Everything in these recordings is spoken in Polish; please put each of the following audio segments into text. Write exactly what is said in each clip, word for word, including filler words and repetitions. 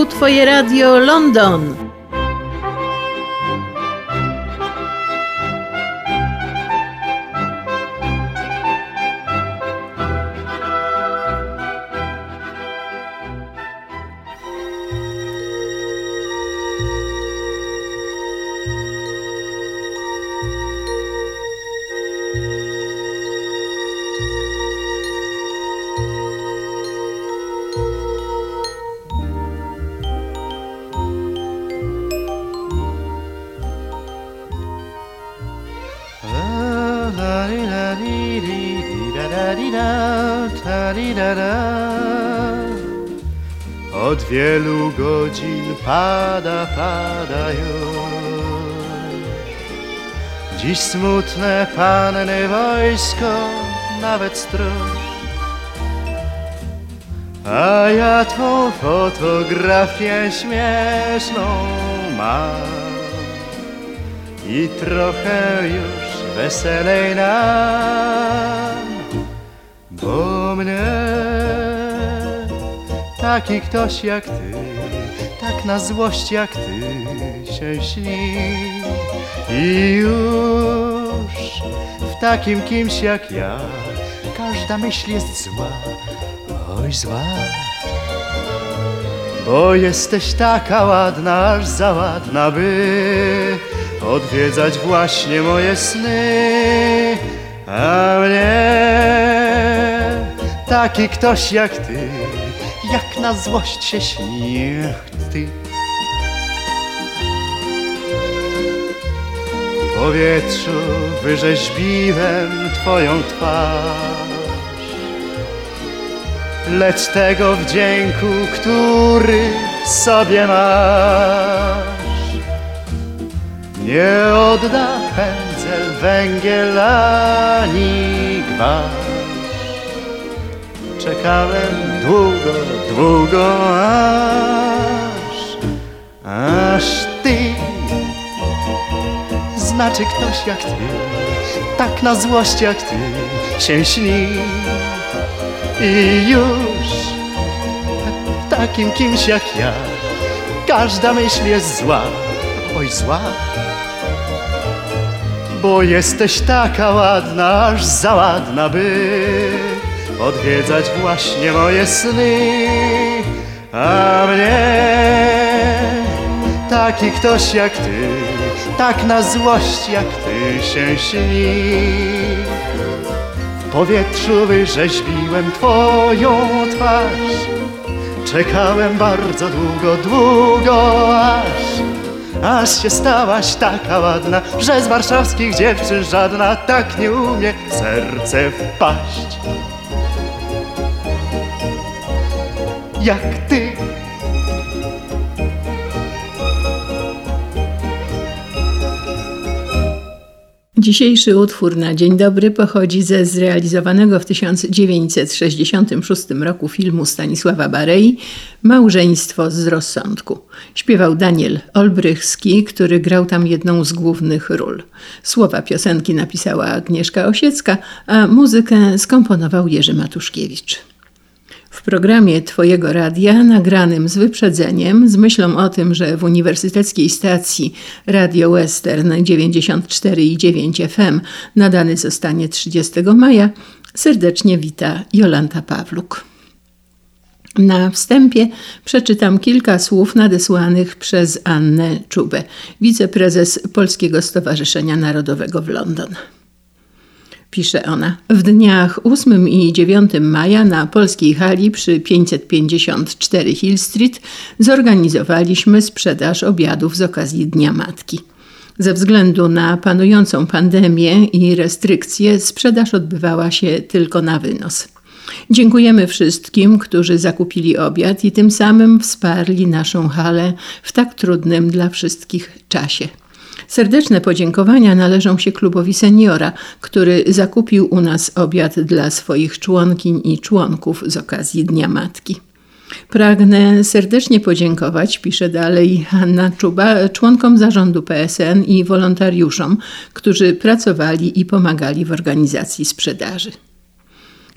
Twoje Radio London. Od wielu godzin pada, pada już. Dziś smutne panny wojsko, nawet stróż. A ja tą fotografię śmieszną mam i trochę już weselej nam, bo mnie taki ktoś jak ty, tak na złość jak ty się śni. I już w takim kimś jak ja każda myśl jest zła, oj zła. Bo jesteś taka ładna, aż za ładna, by odwiedzać właśnie moje sny. A mnie taki ktoś jak ty, jak na złość się śni ty. W powietrzu wyrzeźbiłem twoją twarz, lecz tego wdzięku, który sobie masz, nie odda pędzel, węgiel ani gwarz. Czekałem długo, długo, aż, aż ty. Znaczy ktoś jak ty, tak na złość jak ty się śni. I już w takim kimś jak ja każda myśl jest zła, oj zła. Bo jesteś taka ładna, aż za ładna, by odwiedzać właśnie moje sny. A mnie taki ktoś jak ty, tak na złość jak ty się śni. W powietrzu wyrzeźbiłem twoją twarz, czekałem bardzo długo, długo, aż Aż się stałaś taka ładna, że z warszawskich dziewczyn żadna tak nie umie w serce wpaść jak ty. Dzisiejszy utwór na dzień dobry pochodzi ze zrealizowanego w tysiąc dziewięćset sześćdziesiątym szóstym roku filmu Stanisława Barei Małżeństwo z rozsądku. Śpiewał Daniel Olbrychski, który grał tam jedną z głównych ról. Słowa piosenki napisała Agnieszka Osiecka, a muzykę skomponował Jerzy Matuszkiewicz. W programie Twojego Radia, nagranym z wyprzedzeniem, z myślą o tym, że w uniwersyteckiej stacji Radio Western dziewięćdziesiąt cztery i dziewięć F M nadany zostanie trzydziestego maja, serdecznie wita Jolanta Pawluk. Na wstępie przeczytam kilka słów nadesłanych przez Annę Czubę, wiceprezes Polskiego Stowarzyszenia Narodowego w London. Pisze ona: w dniach ósmego i dziewiątego maja na Polskiej Hali przy pięćset pięćdziesiąt cztery Hill Street zorganizowaliśmy sprzedaż obiadów z okazji Dnia Matki. Ze względu na panującą pandemię i restrykcje sprzedaż odbywała się tylko na wynos. Dziękujemy wszystkim, którzy zakupili obiad i tym samym wsparli naszą halę w tak trudnym dla wszystkich czasie. Serdeczne podziękowania należą się klubowi Seniora, który zakupił u nas obiad dla swoich członkiń i członków z okazji Dnia Matki. Pragnę serdecznie podziękować, pisze dalej Anna Czuba, członkom zarządu P S N i wolontariuszom, którzy pracowali i pomagali w organizacji sprzedaży.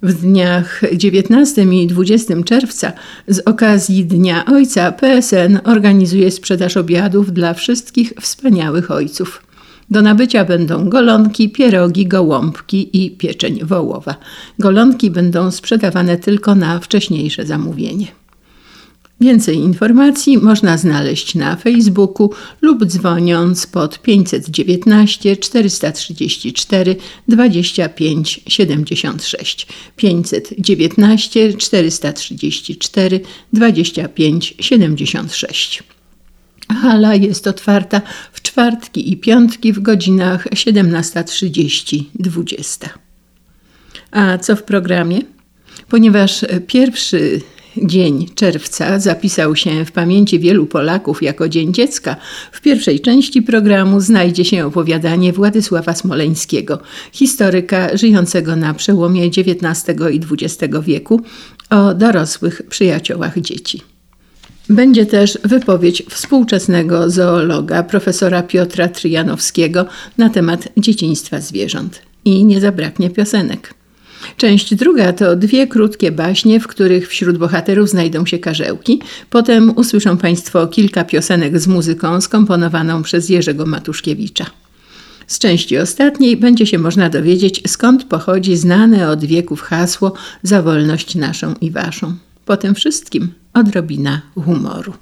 W dniach dziewiętnastego i dwudziestego czerwca z okazji Dnia Ojca P S N organizuje sprzedaż obiadów dla wszystkich wspaniałych ojców. Do nabycia będą golonki, pierogi, gołąbki i pieczeń wołowa. Golonki będą sprzedawane tylko na wcześniejsze zamówienie. Więcej informacji można znaleźć na Facebooku lub dzwoniąc pod pięćset dziewiętnaście czterysta trzydzieści cztery dwadzieścia pięć siedemdziesiąt sześć pięćset dziewiętnaście czterysta trzydzieści cztery dwadzieścia pięć siedemdziesiąt sześć. Hala jest otwarta w czwartki i piątki w godzinach siedemnasta trzydzieści do dwudziestej. A co w programie? Ponieważ pierwszy dzień czerwca zapisał się w pamięci wielu Polaków jako Dzień Dziecka, w pierwszej części programu znajdzie się opowiadanie Władysława Smoleńskiego, historyka żyjącego na przełomie dziewiętnastego i dwudziestego wieku, o dorosłych przyjaciołach dzieci. Będzie też wypowiedź współczesnego zoologa profesora Piotra Tryjanowskiego na temat dzieciństwa zwierząt. I nie zabraknie piosenek. Część druga to dwie krótkie baśnie, w których wśród bohaterów znajdą się karzełki. Potem usłyszą Państwo kilka piosenek z muzyką skomponowaną przez Jerzego Matuszkiewicza. Z części ostatniej będzie się można dowiedzieć, skąd pochodzi znane od wieków hasło „Za wolność naszą i waszą”. Po tym wszystkim odrobina humoru.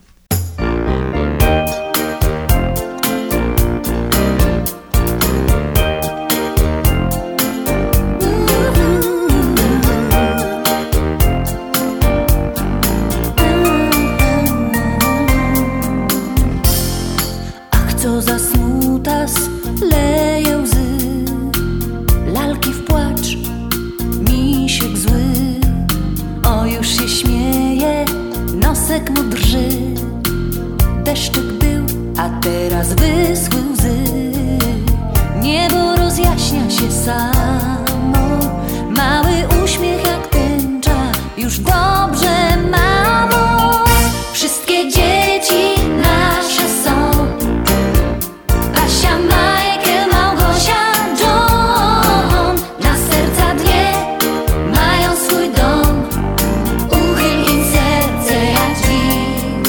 Ach, co za smutas, leje łzy, lalki w płacz, misiek zły. O, już się śmieje, nosek mu drży. Deszczyk był, a teraz wyschły łzy. Niebo rozjaśnia się samo, mały uśmiech jak tęcza. Już dobrze, mamo, wszystkie dzieci nasze są. Asia, Michael, Małgosia, John, na serca dwie mają swój dom. Uchyl im serce jak drzwi.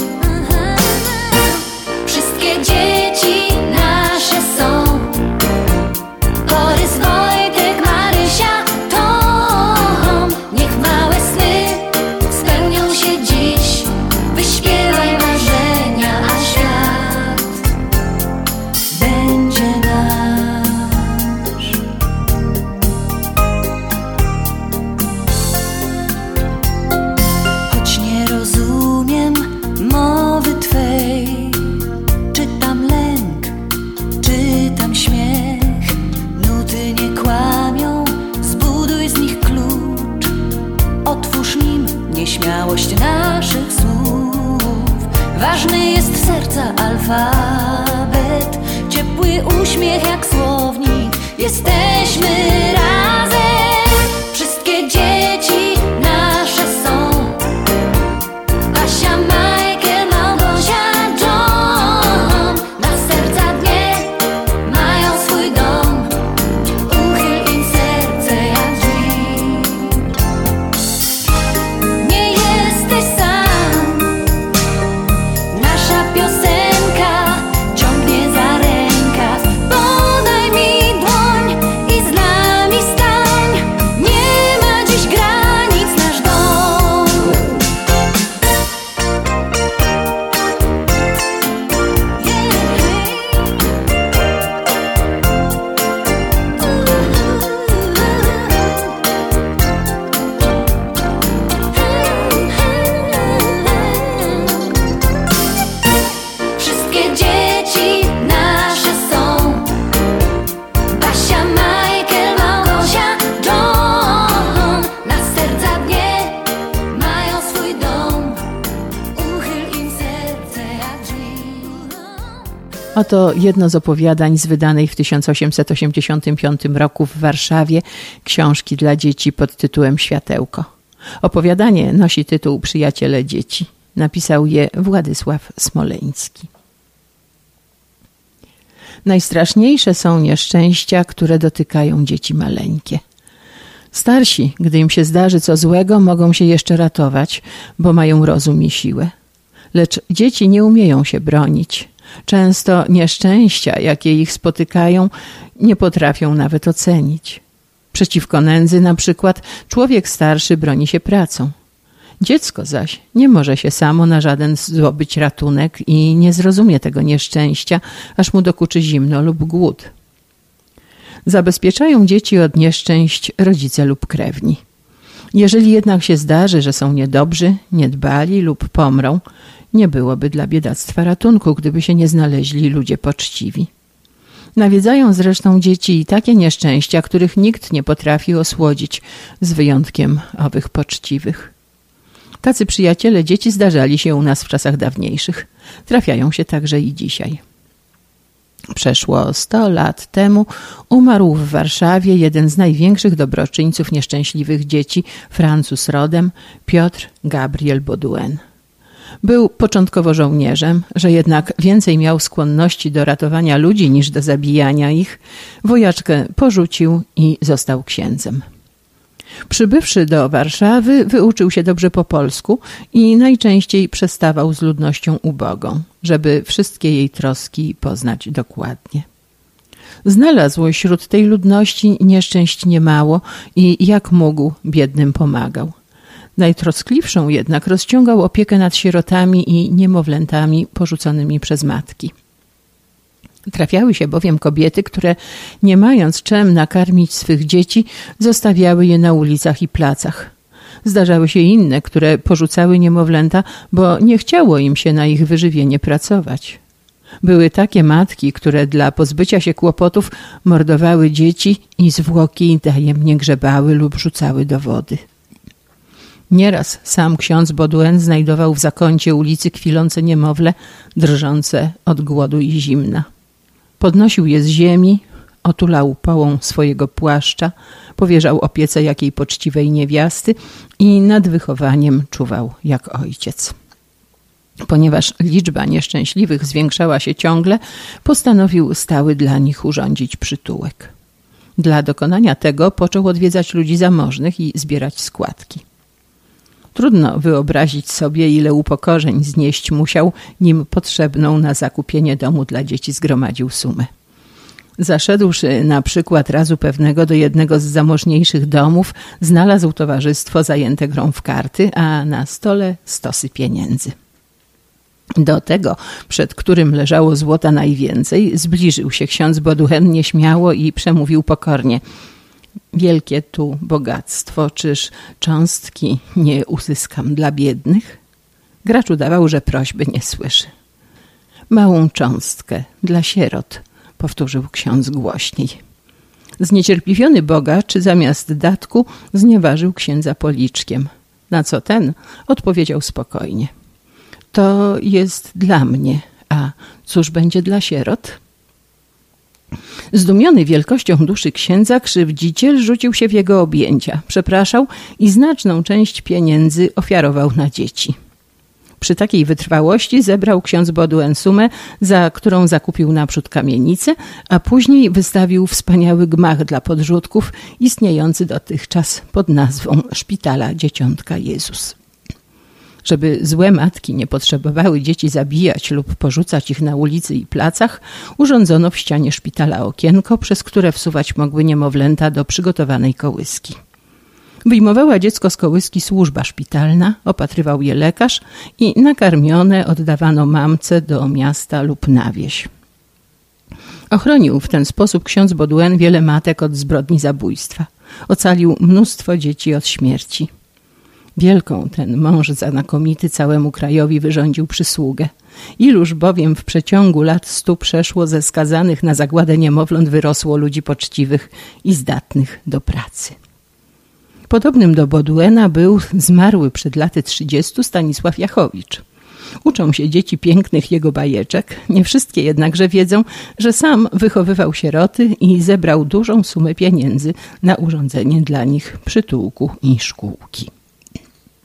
Wszystkie dzieci nasze są. Borys, Wojtek, Marysia, Tom. Niech małe sny spełnią się dziś. Wyśpiewaj marzenia, a świat będzie nasz. Choć nie rozumiem mowy Twej, czytam lęk, czytam śmiech. Nuty nie kłamią, zbuduj z nich klucz. Otwórz nim nieśmiałość naszych słów. Ważny jest serca alfabet, ciepły uśmiech jak słownik. Jesteśmy razem. Wszystkie dzieci nasze są. Asia, Michael, Małgosia, John, na serca dnie mają swój dom. Uchyl im serce jak drzwi. Nie jesteś sam. Nasza piosenka ciągnie za rękaw. Podaj mi dłoń i z nami stań. Nie ma dziś granic nasz dom. Wszystkie dzieci nasze są. Basia, Michael, Małgosia, John, na serca dnie mają swój dom. Uchyl im serce jak drzwi. Oto jedno z opowiadań z wydanej w tysiąc osiemset osiemdziesiątym piątym roku w Warszawie książki dla dzieci pod tytułem Światełko. Opowiadanie nosi tytuł Przyjaciele dzieci. Napisał je Władysław Smoleński. Najstraszniejsze są nieszczęścia, które dotykają dzieci maleńkie. Starsi, gdy im się zdarzy co złego, mogą się jeszcze ratować, bo mają rozum i siłę. Lecz dzieci nie umieją się bronić. Często nieszczęścia, jakie ich spotykają, nie potrafią nawet ocenić. Przeciwko nędzy na przykład człowiek starszy broni się pracą. Dziecko zaś nie może się samo na żaden zdobyć ratunek i nie zrozumie tego nieszczęścia, aż mu dokuczy zimno lub głód. Zabezpieczają dzieci od nieszczęść rodzice lub krewni. Jeżeli jednak się zdarzy, że są niedobrzy, niedbali lub pomrą, nie byłoby dla biedactwa ratunku, gdyby się nie znaleźli ludzie poczciwi. Nawiedzają zresztą dzieci i takie nieszczęścia, których nikt nie potrafi osłodzić, z wyjątkiem owych poczciwych. Tacy przyjaciele dzieci zdarzali się u nas w czasach dawniejszych. Trafiają się także i dzisiaj. Przeszło sto lat temu umarł w Warszawie jeden z największych dobroczyńców nieszczęśliwych dzieci, Francuz rodem, Piotr Gabriel Baudouin. Był początkowo żołnierzem, że jednak więcej miał skłonności do ratowania ludzi niż do zabijania ich. Wojaczkę porzucił i został księdzem. Przybywszy do Warszawy, wyuczył się dobrze po polsku i najczęściej przestawał z ludnością ubogą, żeby wszystkie jej troski poznać dokładnie. Znalazł wśród tej ludności nieszczęść niemało i jak mógł biednym pomagał. Najtroskliwszą jednak rozciągał opiekę nad sierotami i niemowlętami porzuconymi przez matki. Trafiały się bowiem kobiety, które nie mając czym nakarmić swych dzieci, zostawiały je na ulicach i placach. Zdarzały się inne, które porzucały niemowlęta, bo nie chciało im się na ich wyżywienie pracować. Były takie matki, które dla pozbycia się kłopotów mordowały dzieci i zwłoki tajemnie grzebały lub rzucały do wody. Nieraz sam ksiądz Baudouin znajdował w zakącie ulicy kwilące niemowlę, drżące od głodu i zimna. Podnosił je z ziemi, otulał połą swojego płaszcza, powierzał opiece jakiej poczciwej niewiasty i nad wychowaniem czuwał jak ojciec. Ponieważ liczba nieszczęśliwych zwiększała się ciągle, postanowił stały dla nich urządzić przytułek. Dla dokonania tego począł odwiedzać ludzi zamożnych i zbierać składki. Trudno wyobrazić sobie, ile upokorzeń znieść musiał, nim potrzebną na zakupienie domu dla dzieci zgromadził sumę. Zaszedłszy na przykład razu pewnego do jednego z zamożniejszych domów, znalazł towarzystwo zajęte grą w karty, a na stole stosy pieniędzy. Do tego, przed którym leżało złota najwięcej, zbliżył się ksiądz Baudouin nieśmiało i przemówił pokornie: wielkie tu bogactwo, czyż cząstki nie uzyskam dla biednych? Gracz udawał, że prośby nie słyszy. Małą cząstkę dla sierot, powtórzył ksiądz głośniej. Zniecierpliwiony bogacz zamiast datku znieważył księdza policzkiem, na co ten odpowiedział spokojnie: to jest dla mnie, a cóż będzie dla sierot? Zdumiony wielkością duszy księdza, krzywdziciel rzucił się w jego objęcia, przepraszał i znaczną część pieniędzy ofiarował na dzieci. Przy takiej wytrwałości zebrał ksiądz Baudouin sumę, za którą zakupił naprzód kamienicę, a później wystawił wspaniały gmach dla podrzutków, istniejący dotychczas pod nazwą Szpitala Dzieciątka Jezus. Żeby złe matki nie potrzebowały dzieci zabijać lub porzucać ich na ulicy i placach, urządzono w ścianie szpitala okienko, przez które wsuwać mogły niemowlęta do przygotowanej kołyski. Wyjmowała dziecko z kołyski służba szpitalna, opatrywał je lekarz i nakarmione oddawano mamce do miasta lub na wieś. Ochronił w ten sposób ksiądz Baudouin wiele matek od zbrodni zabójstwa. Ocalił mnóstwo dzieci od śmierci. Wielką ten mąż znakomity całemu krajowi wyrządził przysługę. Iluż bowiem w przeciągu lat stu przeszło ze skazanych na zagładę niemowląt wyrosło ludzi poczciwych i zdatnych do pracy. Podobnym do Baudouina był zmarły przed laty trzydziestu Stanisław Jachowicz. Uczą się dzieci pięknych jego bajeczek, nie wszystkie jednakże wiedzą, że sam wychowywał sieroty i zebrał dużą sumę pieniędzy na urządzenie dla nich przytułku i szkółki.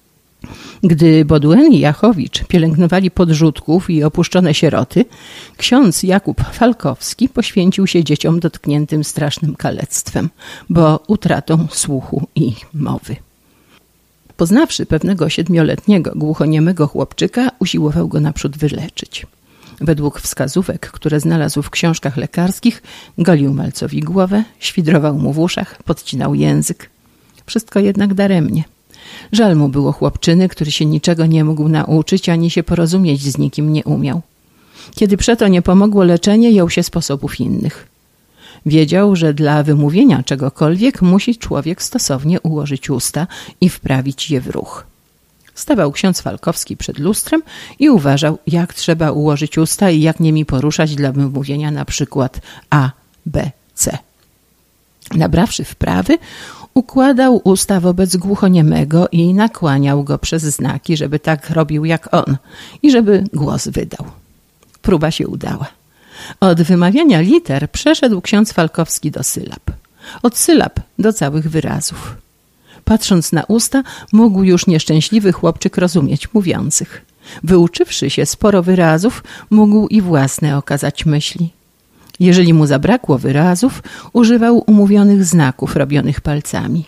Gdy Baudouin i Jachowicz pielęgnowali podrzutków i opuszczone sieroty, ksiądz Jakub Falkowski poświęcił się dzieciom dotkniętym strasznym kalectwem, bo utratą słuchu i mowy. Poznawszy pewnego siedmioletniego głuchoniemego chłopczyka, usiłował go naprzód wyleczyć. Według wskazówek, które znalazł w książkach lekarskich, golił malcowi głowę, świdrował mu w uszach, podcinał język. Wszystko jednak daremnie. Żal mu było chłopczyny, który się niczego nie mógł nauczyć, ani się porozumieć z nikim nie umiał. Kiedy przeto nie pomogło leczenie, jął się sposobów innych. Wiedział, że dla wymówienia czegokolwiek musi człowiek stosownie ułożyć usta i wprawić je w ruch. Stawał ksiądz Falkowski przed lustrem i uważał, jak trzeba ułożyć usta i jak nimi poruszać dla wymówienia na przykład A, B, C. Nabrawszy wprawy, układał usta wobec głuchoniemego i nakłaniał go przez znaki, żeby tak robił jak on i żeby głos wydał. Próba się udała. Od wymawiania liter przeszedł ksiądz Falkowski do sylab. Od sylab do całych wyrazów. Patrząc na usta, mógł już nieszczęśliwy chłopczyk rozumieć mówiących. Wyuczywszy się sporo wyrazów, mógł i własne okazać myśli. Jeżeli mu zabrakło wyrazów, używał umówionych znaków robionych palcami.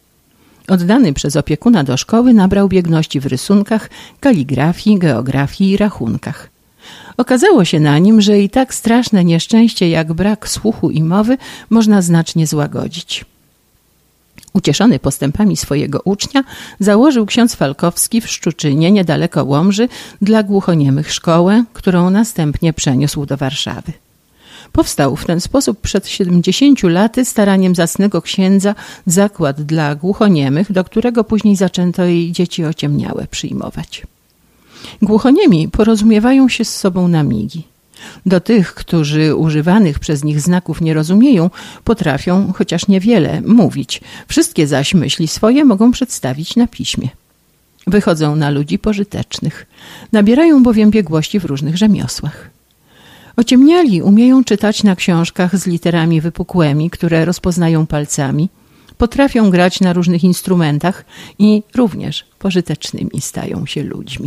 Oddany przez opiekuna do szkoły, nabrał biegłości w rysunkach, kaligrafii, geografii i rachunkach. Okazało się na nim, że i tak straszne nieszczęście jak brak słuchu i mowy można znacznie złagodzić. Ucieszony postępami swojego ucznia, założył ksiądz Falkowski w Szczuczynie, niedaleko Łomży, dla głuchoniemych szkołę, którą następnie przeniósł do Warszawy. Powstał w ten sposób przed siedemdziesięciu laty staraniem zacnego księdza zakład dla głuchoniemych, do którego później zaczęto jej dzieci ociemniałe przyjmować. Głuchoniemi porozumiewają się z sobą na migi. Do tych, którzy używanych przez nich znaków nie rozumieją, potrafią, chociaż niewiele, mówić. Wszystkie zaś myśli swoje mogą przedstawić na piśmie. Wychodzą na ludzi pożytecznych. Nabierają bowiem biegłości w różnych rzemiosłach. Ociemniali umieją czytać na książkach z literami wypukłymi, które rozpoznają palcami. Potrafią grać na różnych instrumentach i również pożytecznymi stają się ludźmi.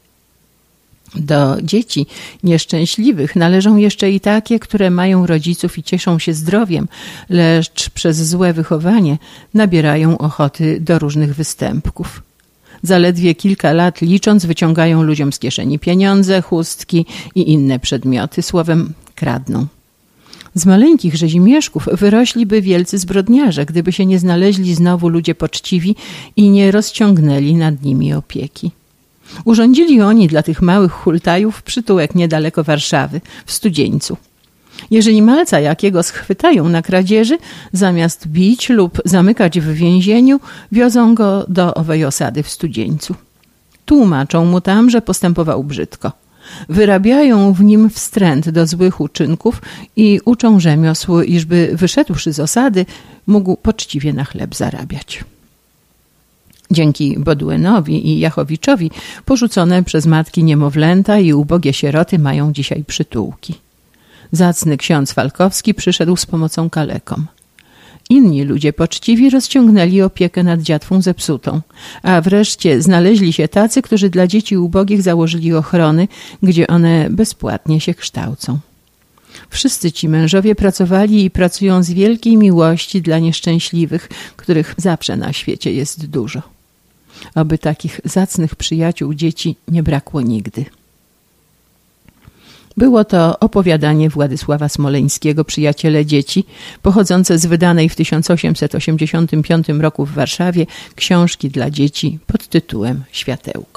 Do dzieci nieszczęśliwych należą jeszcze i takie, które mają rodziców i cieszą się zdrowiem, lecz przez złe wychowanie nabierają ochoty do różnych występków. Zaledwie kilka lat licząc wyciągają ludziom z kieszeni pieniądze, chustki i inne przedmioty, słowem kradną. Z maleńkich rzezimieszków wyrośliby wielcy zbrodniarze, gdyby się nie znaleźli znowu ludzie poczciwi i nie rozciągnęli nad nimi opieki. Urządzili oni dla tych małych hultajów przytułek niedaleko Warszawy, w Studzieńcu. Jeżeli malca jakiego schwytają na kradzieży, zamiast bić lub zamykać w więzieniu, wiozą go do owej osady w Studzieńcu. Tłumaczą mu tam, że postępował brzydko. Wyrabiają w nim wstręt do złych uczynków i uczą rzemiosł, iżby wyszedłszy z osady, mógł poczciwie na chleb zarabiać. Dzięki Baudouinowi i Jachowiczowi porzucone przez matki niemowlęta i ubogie sieroty mają dzisiaj przytułki. Zacny ksiądz Falkowski przyszedł z pomocą kalekom. Inni ludzie poczciwi rozciągnęli opiekę nad dziatwą zepsutą, a wreszcie znaleźli się tacy, którzy dla dzieci ubogich założyli ochrony, gdzie one bezpłatnie się kształcą. Wszyscy ci mężowie pracowali i pracują z wielkiej miłości dla nieszczęśliwych, których zawsze na świecie jest dużo. Oby takich zacnych przyjaciół dzieci nie brakło nigdy. Było to opowiadanie Władysława Smoleńskiego Przyjaciele dzieci, pochodzące z wydanej w tysiąc osiemset osiemdziesiątym piątym roku w Warszawie książki dla dzieci pod tytułem Światełko.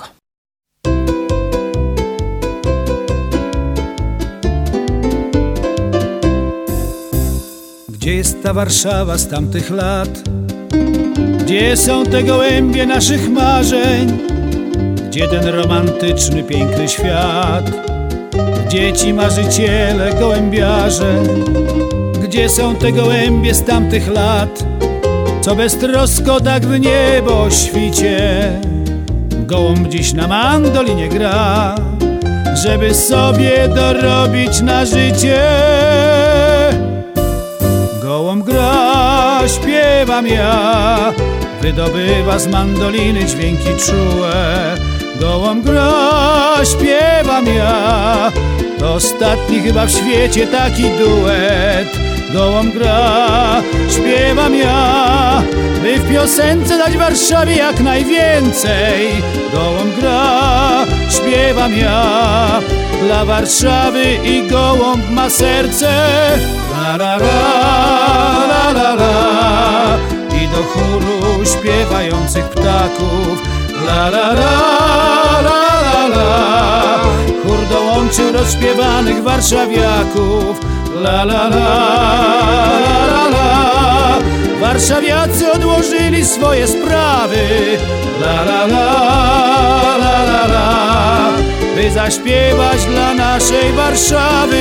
Gdzie jest ta Warszawa z tamtych lat? Gdzie są te gołębie naszych marzeń? Gdzie ten romantyczny, piękny świat? Gdzie ci marzyciele, gołębiarze? Gdzie są te gołębie z tamtych lat, co beztrosko tak w niebo świcie? Gołąb dziś na mandolinie gra, żeby sobie dorobić na życie. Gołąb gra, śpiewa śpiewam ja. Wydobywa z mandoliny dźwięki czułe. Gołąb gra, śpiewam ja. To ostatni chyba w świecie taki duet. Gołąb gra, śpiewam ja, by w piosence dać Warszawie jak najwięcej. Gołąb gra, śpiewam ja, dla Warszawy i gołąb ma serce. La la la, la la la. I do chóru śpiewających ptaków. La la la, la la la. Chór dołączył rozśpiewanych warszawiaków. La la la, la la la. Warszawiacy odłożyli swoje sprawy. La la la, la la la. By zaśpiewać dla naszej Warszawy.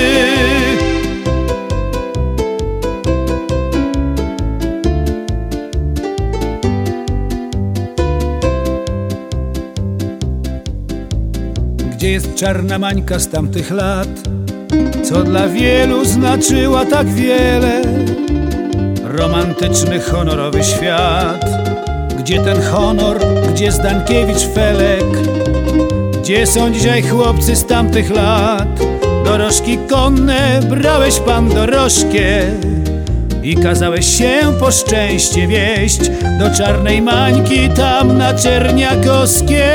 Gdzie jest czarna Mańka z tamtych lat, co dla wielu znaczyła tak wiele? Romantyczny, honorowy świat. Gdzie ten honor, gdzie Zdankiewicz, Felek? Gdzie są dzisiaj chłopcy z tamtych lat? Dorożki konne brałeś pan dorożkie i kazałeś się po szczęście wieść do czarnej Mańki tam na Czerniakowskie.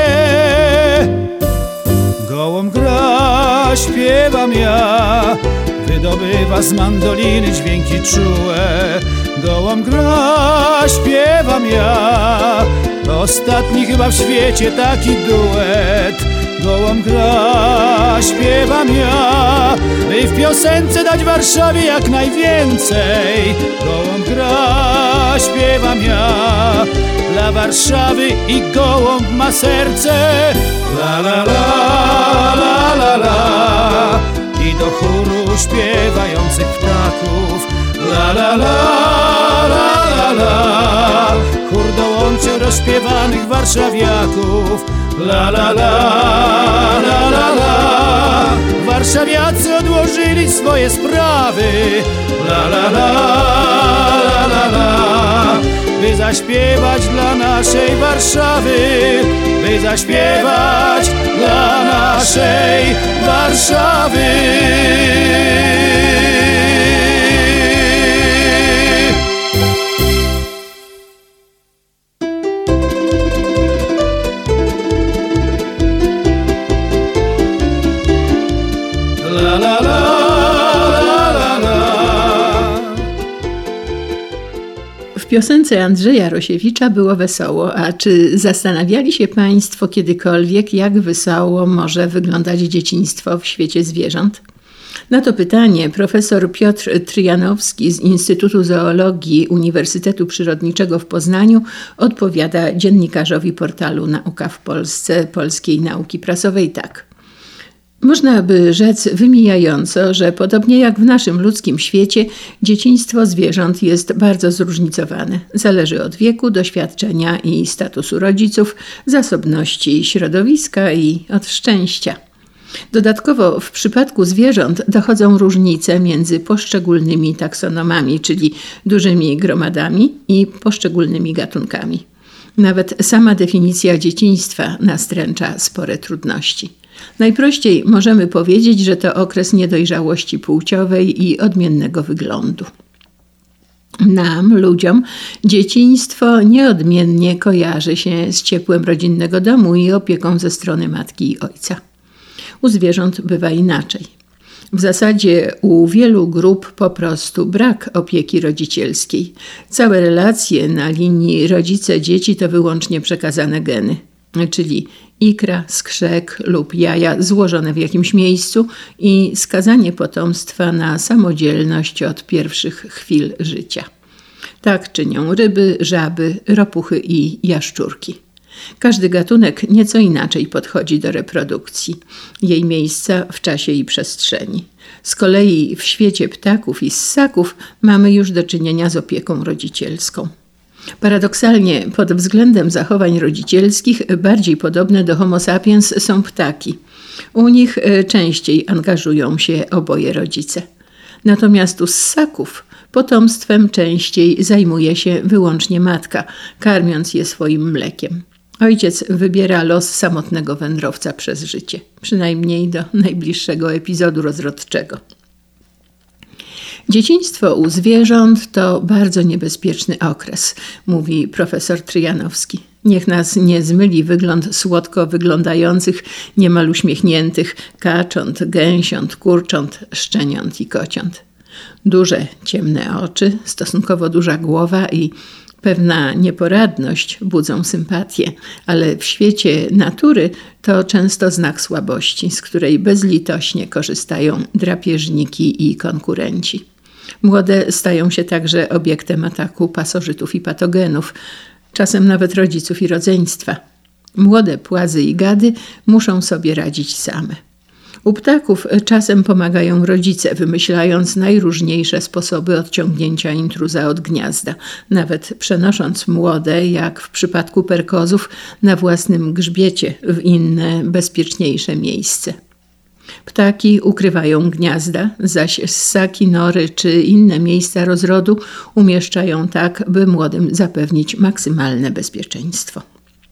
Gołąb gra, śpiewam ja, wydobywa z mandoliny dźwięki czułe. Gołąb gra, śpiewam ja, to ostatni chyba w świecie taki duet. Gołąb gra, śpiewam ja, by w piosence dać Warszawie jak najwięcej. Gołąb gra, śpiewam ja, dla Warszawy i gołąb ma serce. La la la, la la la. I do chóru śpiewających ptaków. La la la, la la la. Chór dołączył rozśpiewanych warszawiaków. La la la, la la la. Warszawiacy odłożyli swoje sprawy. La la la, la la la. By zaśpiewać dla naszej Warszawy. By zaśpiewać dla naszej Warszawy. La la la, la la la. W piosence Andrzeja Rosiewicza było wesoło, a czy zastanawiali się Państwo kiedykolwiek, jak wesoło może wyglądać dzieciństwo w świecie zwierząt? Na to pytanie profesor Piotr Tryjanowski z Instytutu Zoologii Uniwersytetu Przyrodniczego w Poznaniu odpowiada dziennikarzowi portalu Nauka w Polsce Polskiej Nauki Prasowej tak. Można by rzec wymijająco, że podobnie jak w naszym ludzkim świecie, dzieciństwo zwierząt jest bardzo zróżnicowane. Zależy od wieku, doświadczenia i statusu rodziców, zasobności środowiska i od szczęścia. Dodatkowo w przypadku zwierząt dochodzą różnice między poszczególnymi taksonomami, czyli dużymi gromadami i poszczególnymi gatunkami. Nawet sama definicja dzieciństwa nastręcza spore trudności. Najprościej możemy powiedzieć, że to okres niedojrzałości płciowej i odmiennego wyglądu. Nam, ludziom, dzieciństwo nieodmiennie kojarzy się z ciepłem rodzinnego domu i opieką ze strony matki i ojca. U zwierząt bywa inaczej. W zasadzie u wielu grup po prostu brak opieki rodzicielskiej. Całe relacje na linii rodzice-dzieci to wyłącznie przekazane geny, czyli ikra, skrzek lub jaja złożone w jakimś miejscu i skazanie potomstwa na samodzielność od pierwszych chwil życia. Tak czynią ryby, żaby, ropuchy i jaszczurki. Każdy gatunek nieco inaczej podchodzi do reprodukcji, jej miejsca w czasie i przestrzeni. Z kolei w świecie ptaków i ssaków mamy już do czynienia z opieką rodzicielską. Paradoksalnie pod względem zachowań rodzicielskich bardziej podobne do Homo sapiens są ptaki. U nich częściej angażują się oboje rodzice. Natomiast u ssaków Potomstwem częściej zajmuje się wyłącznie matka, karmiąc je swoim mlekiem. Ojciec wybiera los samotnego wędrowca przez życie, przynajmniej do najbliższego epizodu rozrodczego. Dzieciństwo u zwierząt to bardzo niebezpieczny okres, mówi profesor Tryjanowski. Niech nas nie zmyli wygląd słodko wyglądających, niemal uśmiechniętych kacząt, gęsiąt, kurcząt, szczeniąt i kociąt. Duże, ciemne oczy, stosunkowo duża głowa i pewna nieporadność budzą sympatię, ale w świecie natury to często znak słabości, z której bezlitośnie korzystają drapieżniki i konkurenci. Młode stają się także obiektem ataku pasożytów i patogenów, czasem nawet rodziców i rodzeństwa. Młode płazy i gady muszą sobie radzić same. U ptaków czasem pomagają rodzice, wymyślając najróżniejsze sposoby odciągnięcia intruza od gniazda, nawet przenosząc młode, jak w przypadku perkozów, na własnym grzbiecie w inne, bezpieczniejsze miejsce. Ptaki ukrywają gniazda, zaś ssaki, nory czy inne miejsca rozrodu umieszczają tak, by młodym zapewnić maksymalne bezpieczeństwo.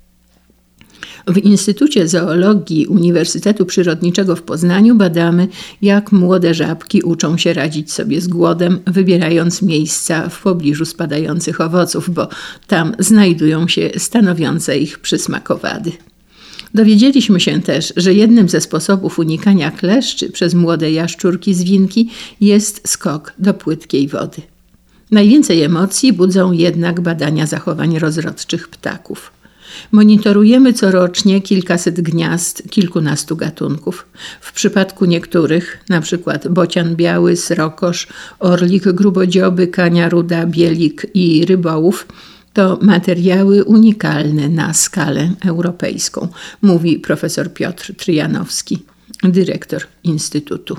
W Instytucie Zoologii Uniwersytetu Przyrodniczego w Poznaniu badamy, jak młode żabki uczą się radzić sobie z głodem, wybierając miejsca w pobliżu spadających owoców, bo tam znajdują się stanowiące ich przysmak owady. Dowiedzieliśmy się też, że jednym ze sposobów unikania kleszczy przez młode jaszczurki zwinki jest skok do płytkiej wody. Najwięcej emocji budzą jednak badania zachowań rozrodczych ptaków. Monitorujemy corocznie kilkaset gniazd kilkunastu gatunków. W przypadku niektórych, np. bocian biały, srokosz, orlik grubodzioby, kania ruda, bielik i rybołów, to materiały unikalne na skalę europejską, mówi profesor Piotr Tryjanowski, dyrektor Instytutu.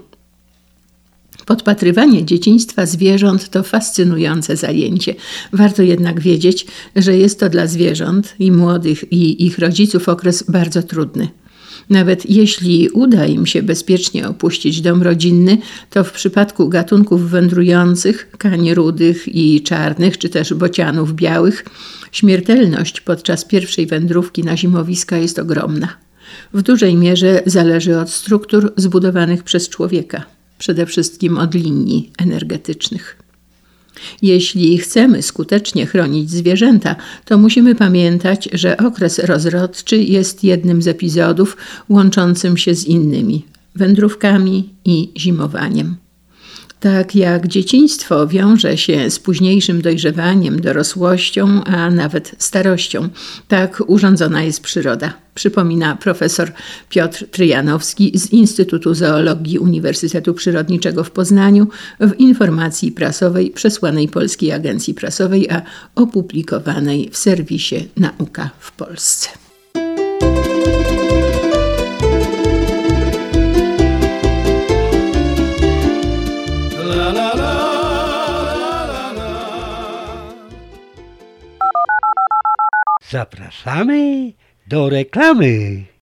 Podpatrywanie dzieciństwa zwierząt to fascynujące zajęcie. Warto jednak wiedzieć, że jest to dla zwierząt i młodych i ich rodziców okres bardzo trudny. Nawet jeśli uda im się bezpiecznie opuścić dom rodzinny, to w przypadku gatunków wędrujących, kań rudych i czarnych, czy też bocianów białych, śmiertelność podczas pierwszej wędrówki na zimowiska jest ogromna. W dużej mierze zależy od struktur zbudowanych przez człowieka, przede wszystkim od linii energetycznych. Jeśli chcemy skutecznie chronić zwierzęta, to musimy pamiętać, że okres rozrodczy jest jednym z epizodów łączącym się z innymi wędrówkami i zimowaniem. Tak jak dzieciństwo wiąże się z późniejszym dojrzewaniem, dorosłością, a nawet starością, tak urządzona jest przyroda, przypomina profesor Piotr Tryjanowski z Instytutu Zoologii Uniwersytetu Przyrodniczego w Poznaniu w informacji prasowej przesłanej Polskiej Agencji Prasowej, a opublikowanej w serwisie Nauka w Polsce. Zapraszamy do reklamy.